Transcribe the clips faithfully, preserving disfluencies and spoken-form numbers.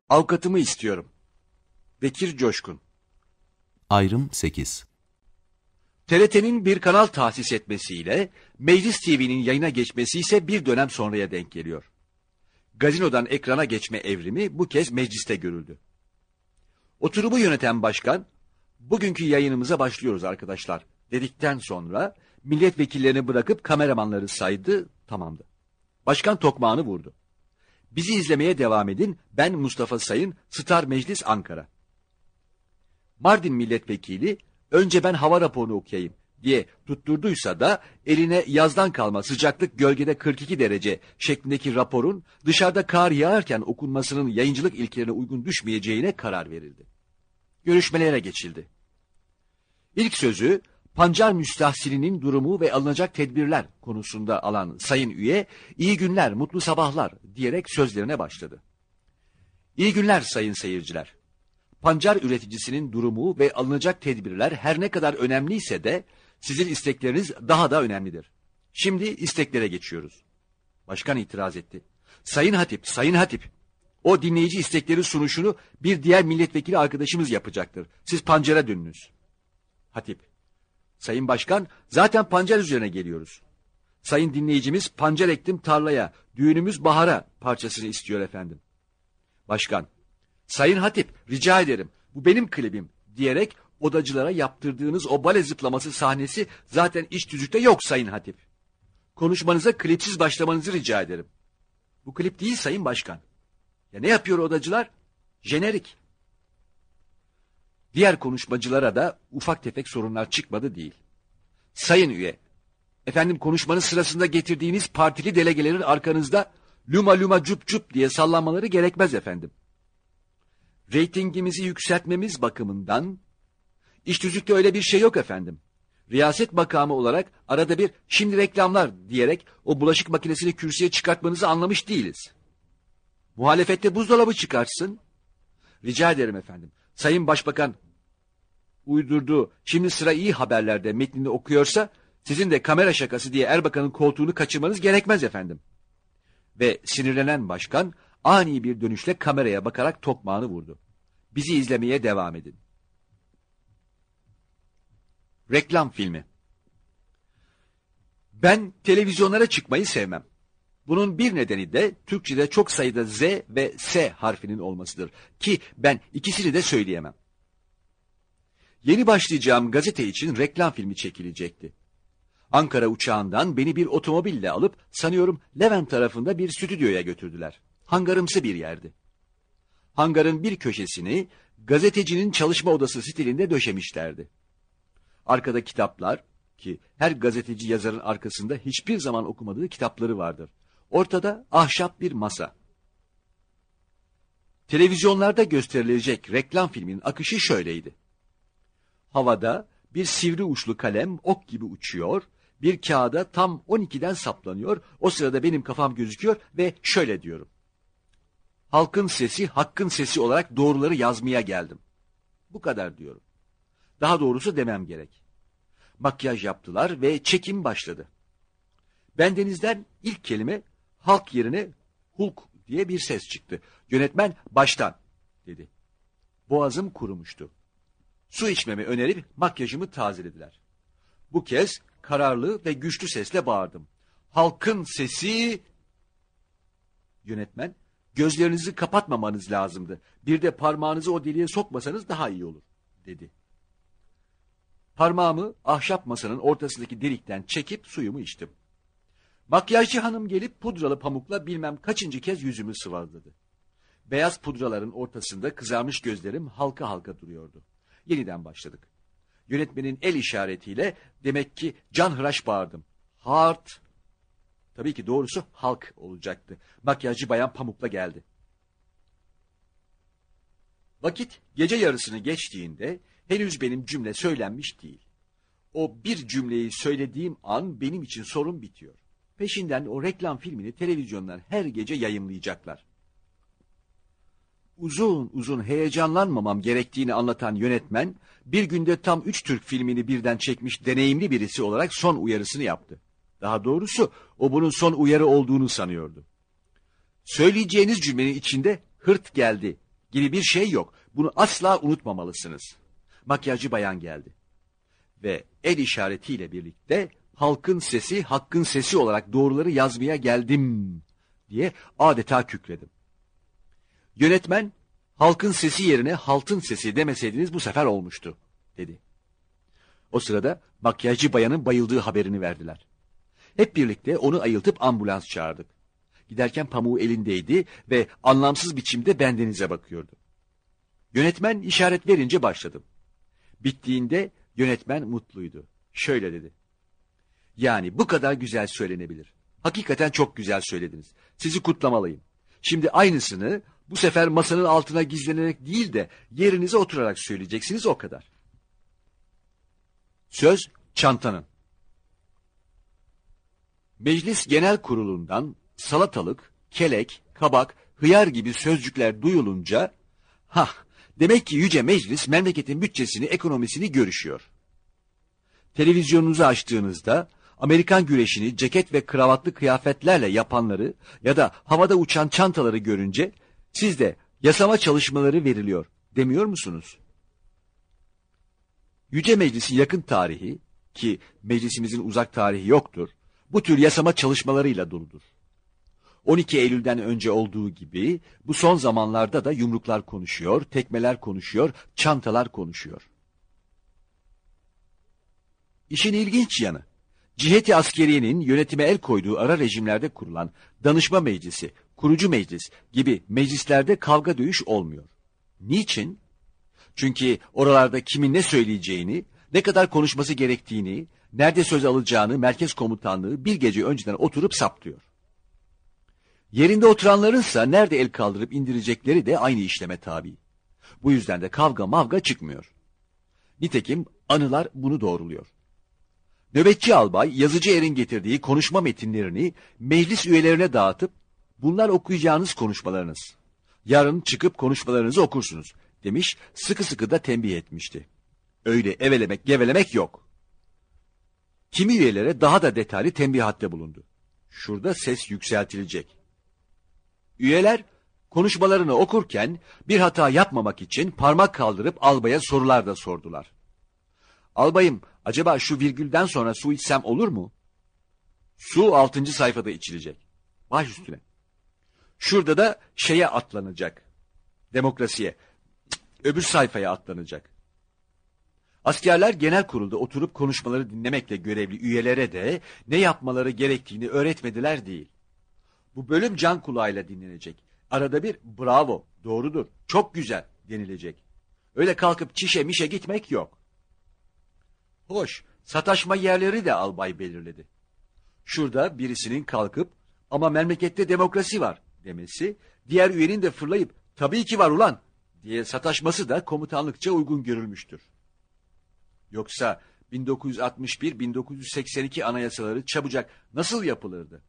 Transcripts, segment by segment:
Avukatımı istiyorum. Bekir Coşkun. Ayrım sekiz. T R T'nin bir kanal tahsis etmesiyle Meclis T V'nin yayına geçmesi ise bir dönem sonraya denk geliyor. Gazinodan ekrana geçme evrimi bu kez mecliste görüldü. Oturumu yöneten başkan, bugünkü yayınımıza başlıyoruz arkadaşlar dedikten sonra milletvekillerini bırakıp kameramanları saydı, tamamdı. Başkan tokmağını vurdu. Bizi izlemeye devam edin, ben Mustafa Sayın, Star Meclis Ankara. Mardin milletvekili, önce ben hava raporunu okuyayım diye tutturduysa da eline yazdan kalma sıcaklık gölgede kırk iki derece şeklindeki raporun dışarıda kar yağarken okunmasının yayıncılık ilkelerine uygun düşmeyeceğine karar verildi. Görüşmelere geçildi. İlk sözü pancar müstahsilinin durumu ve alınacak tedbirler konusunda alan sayın üye, iyi günler, mutlu sabahlar diyerek sözlerine başladı. İyi günler sayın seyirciler. Pancar üreticisinin durumu ve alınacak tedbirler her ne kadar önemliyse de sizin istekleriniz daha da önemlidir. Şimdi isteklere geçiyoruz. Başkan itiraz etti. Sayın Hatip, Sayın Hatip, o dinleyici istekleri sunuşunu bir diğer milletvekili arkadaşımız yapacaktır. Siz pancara dönünüz. Hatip, Sayın Başkan, zaten pancar üzerine geliyoruz. Sayın dinleyicimiz pancar ektim tarlaya, düğünümüz bahara parçasını istiyor efendim. Başkan, Sayın Hatip, rica ederim, bu benim klibim diyerek odacılara yaptırdığınız o bale zıplaması sahnesi zaten iç tüzükte yok Sayın Hatip. Konuşmanıza klipsiz başlamanızı rica ederim. Bu klip değil Sayın Başkan. Ya ne yapıyor odacılar? Jenerik. Diğer konuşmacılara da ufak tefek sorunlar çıkmadı değil. Sayın üye, efendim konuşmanın sırasında getirdiğiniz partili delegelerin arkanızda luma luma cup cup diye sallanmaları gerekmez efendim. Reytingimizi yükseltmemiz bakımından iç tüzükte öyle bir şey yok efendim. Riyaset makamı olarak arada bir şimdi reklamlar diyerek o bulaşık makinesini kürsüye çıkartmanızı anlamış değiliz. Muhalefette buzdolabı çıkartsın. Rica ederim efendim. Sayın Başbakan uydurduğu şimdi sıra iyi haberlerde metnini okuyorsa sizin de kamera şakası diye Erbakan'ın koltuğunu kaçırmanız gerekmez efendim. Ve sinirlenen başkan ani bir dönüşle kameraya bakarak tokmağını vurdu. Bizi izlemeye devam edin. Reklam filmi. Ben televizyonlara çıkmayı sevmem. Bunun bir nedeni de Türkçe'de çok sayıda Z ve S harfinin olmasıdır. Ki ben ikisini de söyleyemem. Yeni başlayacağım gazete için reklam filmi çekilecekti. Ankara uçağından beni bir otomobille alıp sanıyorum Levent tarafında bir stüdyoya götürdüler. Hangarımsı bir yerdi. Hangarın bir köşesini gazetecinin çalışma odası stilinde döşemişlerdi. Arkada kitaplar, ki her gazeteci yazarın arkasında hiçbir zaman okumadığı kitapları vardır. Ortada ahşap bir masa. Televizyonlarda gösterilecek reklam filminin akışı şöyleydi. Havada bir sivri uçlu kalem ok gibi uçuyor, bir kağıda tam on ikiden saplanıyor, o sırada benim kafam gözüküyor ve şöyle diyorum. Halkın sesi, hakkın sesi olarak doğruları yazmaya geldim. Bu kadar diyorum. Daha doğrusu demem gerek. Makyaj yaptılar ve çekim başladı. Bendenizden ilk kelime halk yerine Hulk diye bir ses çıktı. Yönetmen baştan dedi. Boğazım kurumuştu. Su içmemi önerip makyajımı tazelediler. Bu kez kararlı ve güçlü sesle bağırdım. Halkın sesi... Yönetmen, gözlerinizi kapatmamanız lazımdı. Bir de parmağınızı o deliğe sokmasanız daha iyi olur, dedi. Parmağımı ahşap masanın ortasındaki delikten çekip suyumu içtim. Makyajcı hanım gelip pudralı pamukla bilmem kaçıncı kez yüzümü sıvazladı. Beyaz pudraların ortasında kızarmış gözlerim halka halka duruyordu. Yeniden başladık. Yönetmenin el işaretiyle demek ki canhıraş bağırdım. Hard. Tabii ki doğrusu halk olacaktı. Makyajcı bayan pamukla geldi. Vakit gece yarısını geçtiğinde henüz benim cümle söylenmiş değil. O bir cümleyi söylediğim an benim için sorun bitiyor. Peşinden o reklam filmini televizyondan her gece yayımlayacaklar. Uzun uzun heyecanlanmamam gerektiğini anlatan yönetmen, bir günde tam üç Türk filmini birden çekmiş deneyimli birisi olarak son uyarısını yaptı. Daha doğrusu o bunun son uyarı olduğunu sanıyordu. Söyleyeceğiniz cümlenin içinde hırt geldi gibi bir şey yok. Bunu asla unutmamalısınız. Makyajcı bayan geldi. Ve el işaretiyle birlikte halkın sesi, hakkın sesi olarak doğruları yazmaya geldim diye adeta kükredim. Yönetmen, halkın sesi yerine haltın sesi demeseydiniz bu sefer olmuştu, dedi. O sırada makyajcı bayanın bayıldığı haberini verdiler. Hep birlikte onu ayıltıp ambulans çağırdık. Giderken pamuğu elindeydi ve anlamsız biçimde bendenize bakıyordu. Yönetmen işaret verince başladım. Bittiğinde yönetmen mutluydu. Şöyle dedi. Yani bu kadar güzel söylenebilir. Hakikaten çok güzel söylediniz. Sizi kutlamalıyım. Şimdi aynısını bu sefer masanın altına gizlenerek değil de yerinize oturarak söyleyeceksiniz, o kadar. Söz çantanın. Meclis Genel Kurulu'ndan salatalık, kelek, kabak, hıyar gibi sözcükler duyulunca, hah, demek ki Yüce Meclis memleketin bütçesini, ekonomisini görüşüyor. Televizyonunuzu açtığınızda Amerikan güreşini ceket ve kravatlı kıyafetlerle yapanları ya da havada uçan çantaları görünce siz de yasama çalışmaları veriliyor demiyor musunuz? Yüce Meclis'in yakın tarihi, ki meclisimizin uzak tarihi yoktur, bu tür yasama çalışmalarıyla doludur. on iki Eylül'den önce olduğu gibi bu son zamanlarda da yumruklar konuşuyor, tekmeler konuşuyor, çantalar konuşuyor. İşin ilginç yanı, ciheti askeriyenin yönetime el koyduğu ara rejimlerde kurulan danışma meclisi, kurucu meclis gibi meclislerde kavga dövüş olmuyor. Niçin? Çünkü oralarda kimin ne söyleyeceğini, ne kadar konuşması gerektiğini, nerede söz alacağını merkez komutanlığı bir gece önceden oturup saptıyor. Yerinde oturanlarınsa nerede el kaldırıp indirecekleri de aynı işleme tabi. Bu yüzden de kavga mavga çıkmıyor. Nitekim anılar bunu doğruluyor. Nöbetçi albay yazıcı erin getirdiği konuşma metinlerini meclis üyelerine dağıtıp bunlar okuyacağınız konuşmalarınız. Yarın çıkıp konuşmalarınızı okursunuz demiş, sıkı sıkı da tembih etmişti. Öyle evelemek gevelemek yok. Kimi üyelere daha da detaylı tembihatte bulundu. Şurada ses yükseltilecek. Üyeler konuşmalarını okurken bir hata yapmamak için parmak kaldırıp albaya sorular da sordular. Albayım, acaba şu virgülden sonra su içsem olur mu? Su altıncı sayfada içilecek. Baş üstüne. Şurada da şeye atlanacak. Demokrasiye. Öbür sayfaya atlanacak. Askerler genel kurulda oturup konuşmaları dinlemekle görevli üyelere de ne yapmaları gerektiğini öğretmediler değil. Bu bölüm can kulağıyla dinlenecek. Arada bir bravo, doğrudur, çok güzel denilecek. Öyle kalkıp çişe mişe gitmek yok. Hoş, sataşma yerleri de albay belirledi. Şurada birisinin kalkıp ama memlekette demokrasi var demesi, diğer üyenin de fırlayıp tabii ki var ulan diye sataşması da komutanlıkça uygun görülmüştür. Yoksa bin dokuz yüz altmış bir bin dokuz yüz seksen iki anayasaları çabucak nasıl yapılırdı?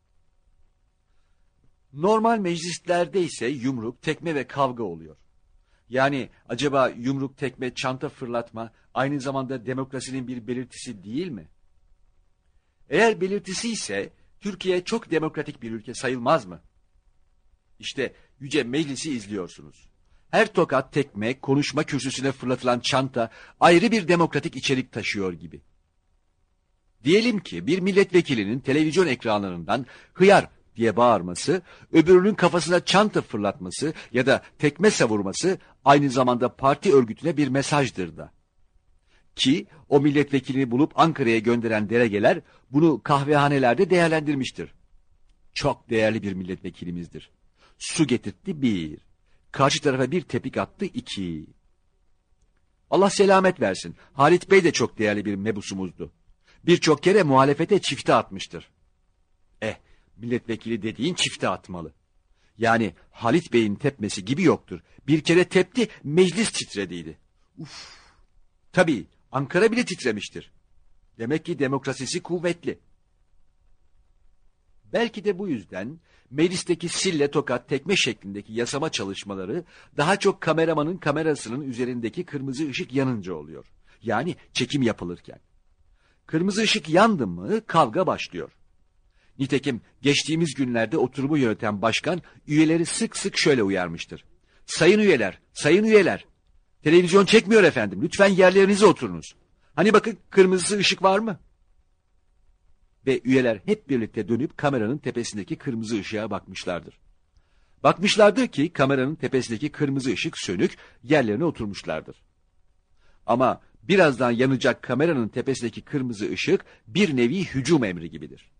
Normal meclislerde ise yumruk, tekme ve kavga oluyor. Yani acaba yumruk, tekme, çanta fırlatma aynı zamanda demokrasinin bir belirtisi değil mi? Eğer belirtisi ise Türkiye çok demokratik bir ülke sayılmaz mı? İşte Yüce Meclis'i izliyorsunuz. Her tokat, tekme, konuşma kürsüsüne fırlatılan çanta ayrı bir demokratik içerik taşıyor gibi. Diyelim ki bir milletvekilinin televizyon ekranlarından hıyar diye bağırması, öbürünün kafasına çanta fırlatması ya da tekme savurması aynı zamanda parti örgütüne bir mesajdır da. Ki o milletvekilini bulup Ankara'ya gönderen delegeler bunu kahvehanelerde değerlendirmiştir. Çok değerli bir milletvekilimizdir. Su getirtti bir, karşı tarafa bir tepik attı iki. Allah selamet versin, Halit Bey de çok değerli bir mebusumuzdu. Birçok kere muhalefete çifte atmıştır. Eh, milletvekili dediğin çifte atmalı. Yani Halit Bey'in tepmesi gibi yoktur. Bir kere tepti, meclis titrediydi. Uf. Tabii, Ankara bile titremiştir. Demek ki demokrasisi kuvvetli. Belki de bu yüzden meclisteki sille tokat tekme şeklindeki yasama çalışmaları daha çok kameramanın kamerasının üzerindeki kırmızı ışık yanınca oluyor. Yani çekim yapılırken. Kırmızı ışık yandı mı kavga başlıyor. Nitekim geçtiğimiz günlerde oturumu yöneten başkan üyeleri sık sık şöyle uyarmıştır. Sayın üyeler, sayın üyeler. Televizyon çekmiyor efendim. Lütfen yerlerinize oturunuz. Hani bakın kırmızı ışık var mı? Ve üyeler hep birlikte dönüp kameranın tepesindeki kırmızı ışığa bakmışlardır. Bakmışlardır ki kameranın tepesindeki kırmızı ışık sönük, yerlerine oturmuşlardır. Ama birazdan yanacak kameranın tepesindeki kırmızı ışık bir nevi hücum emri gibidir.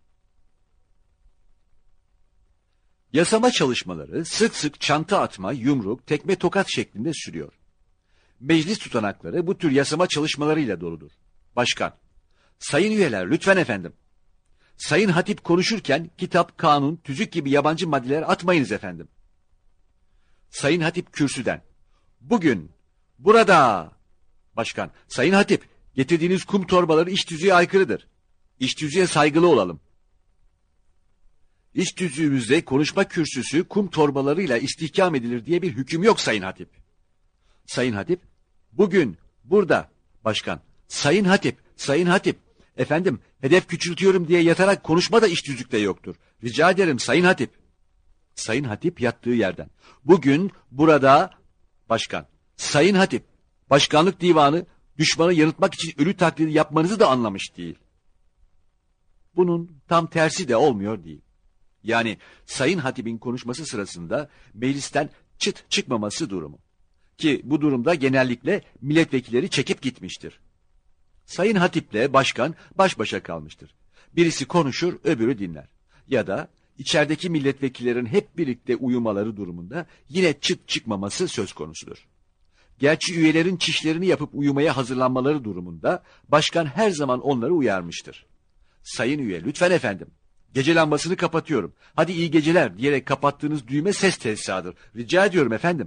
Yasama çalışmaları sık sık çanta atma, yumruk, tekme tokat şeklinde sürüyor. Meclis tutanakları bu tür yasama çalışmalarıyla doludur. Başkan, sayın üyeler lütfen efendim. Sayın hatip konuşurken kitap, kanun, tüzük gibi yabancı maddeler atmayınız efendim. Sayın hatip kürsüden. Bugün, burada. Başkan, sayın hatip, getirdiğiniz kum torbaları iş tüzüğe aykırıdır. İş tüzüğe saygılı olalım. İş tüzüğümüzde konuşma kürsüsü kum torbalarıyla istihkam edilir diye bir hüküm yok sayın hatip. Sayın hatip, bugün, burada. Başkan, sayın hatip, sayın hatip. Efendim, hedef küçültüyorum diye yatarak konuşma da iş tüzükte yoktur. Rica ederim sayın hatip. Sayın hatip yattığı yerden. Bugün, burada. Başkan, sayın hatip. Başkanlık divanı düşmanı yanıltmak için ölü taklidi yapmanızı da anlamış değil. Bunun tam tersi de olmuyor değil. Yani sayın hatibin konuşması sırasında meclisten çıt çıkmaması durumu. Ki bu durumda genellikle milletvekilleri çekip gitmiştir. Sayın hatiple başkan baş başa kalmıştır. Birisi konuşur, öbürü dinler. Ya da içerideki milletvekillerin hep birlikte uyumaları durumunda yine çıt çıkmaması söz konusudur. Gerçi üyelerin çişlerini yapıp uyumaya hazırlanmaları durumunda başkan her zaman onları uyarmıştır. Sayın üye, lütfen efendim. Gece lambasını kapatıyorum. Hadi iyi geceler diyerek kapattığınız düğme ses tesisatır. Rica ediyorum efendim.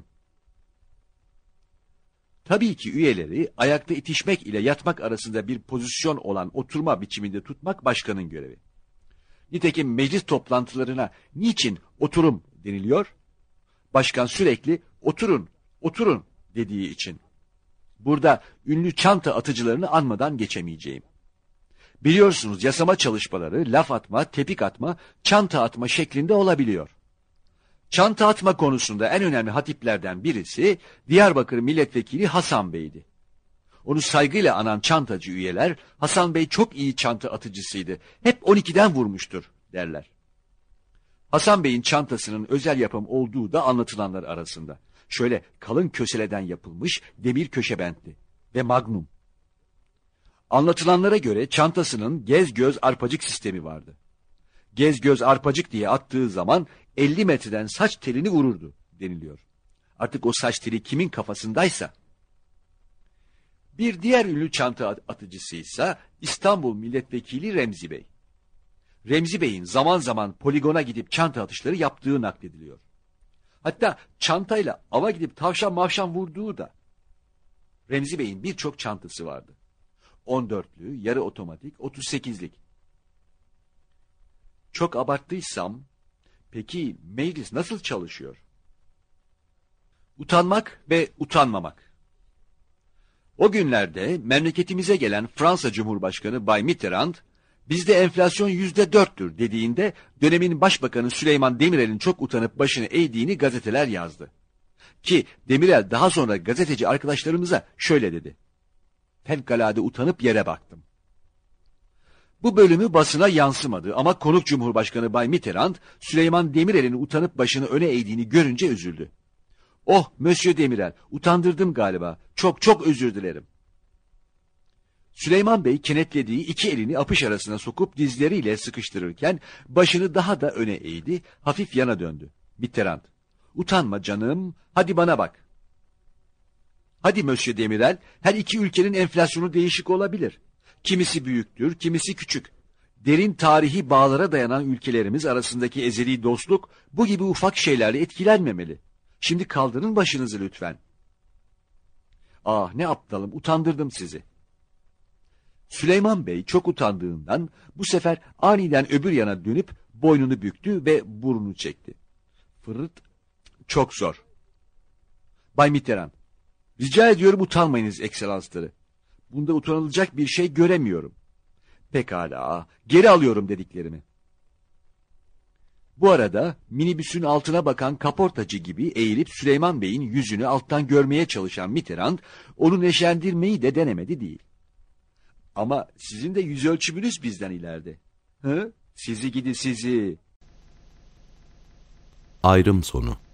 Tabii ki üyeleri ayakta itişmek ile yatmak arasında bir pozisyon olan oturma biçiminde tutmak başkanın görevi. Nitekim meclis toplantılarına niçin oturum deniliyor? Başkan sürekli oturun, oturun dediği için. Burada ünlü çanta atıcılarını anmadan geçemeyeceğim. Biliyorsunuz yasama çalışmaları laf atma, tepik atma, çanta atma şeklinde olabiliyor. Çanta atma konusunda en önemli hatiplerden birisi Diyarbakır Milletvekili Hasan Bey'di. Onu saygıyla anan çantacı üyeler, Hasan Bey çok iyi çanta atıcısıydı, hep on ikiden vurmuştur derler. Hasan Bey'in çantasının özel yapım olduğu da anlatılanlar arasında. Şöyle kalın köseleden yapılmış demir köşebentli ve magnum. Anlatılanlara göre çantasının gez göz arpacık sistemi vardı. Gez göz arpacık diye attığı zaman elli metreden saç telini vururdu deniliyor. Artık o saç teli kimin kafasındaysa. Bir diğer ünlü çanta atıcısıysa İstanbul Milletvekili Remzi Bey. Remzi Bey'in zaman zaman poligona gidip çanta atışları yaptığı naklediliyor. Hatta çantayla ava gidip tavşan mavşan vurduğu da. Remzi Bey'in birçok çantası vardı. on dörtlü, yarı otomatik, otuz sekizlik. Çok abarttıysam, peki meclis nasıl çalışıyor? Utanmak ve utanmamak. O günlerde memleketimize gelen Fransa Cumhurbaşkanı Bay Mitterrand, bizde enflasyon yüzde dörttür dediğinde dönemin başbakanı Süleyman Demirel'in çok utanıp başını eğdiğini gazeteler yazdı. Ki Demirel daha sonra gazeteci arkadaşlarımıza şöyle dedi. Fevkalade utanıp yere baktım. Bu bölümü basına yansımadı ama konuk Cumhurbaşkanı Bay Mitterrand, Süleyman Demirel'in utanıp başını öne eğdiğini görünce üzüldü. Oh, Monsieur Demirel, utandırdım galiba, çok çok özür dilerim. Süleyman Bey kenetlediği iki elini apış arasına sokup dizleriyle sıkıştırırken başını daha da öne eğdi, hafif yana döndü. Mitterrand, utanma canım, hadi bana bak. Hadi Monsieur Demirel, her iki ülkenin enflasyonu değişik olabilir. Kimisi büyüktür, kimisi küçük. Derin tarihi bağlara dayanan ülkelerimiz arasındaki ezeli dostluk bu gibi ufak şeylerle etkilenmemeli. Şimdi kaldırın başınızı lütfen. Ah ne aptalım, utandırdım sizi. Süleyman Bey çok utandığından bu sefer aniden öbür yana dönüp boynunu büktü ve burnunu çekti. Fırıt, çok zor. Bay Mitterrand, rica ediyorum utanmayınız ekselansları. Bunda utanılacak bir şey göremiyorum. Pekala, geri alıyorum dediklerimi. Bu arada minibüsün altına bakan kaportacı gibi eğilip Süleyman Bey'in yüzünü alttan görmeye çalışan Mitterrand, onu neşelendirmeyi de denemedi değil. Ama sizin de yüz ölçümünüz bizden ileride. Hı? Sizi gidi sizi. Ayrım sonu.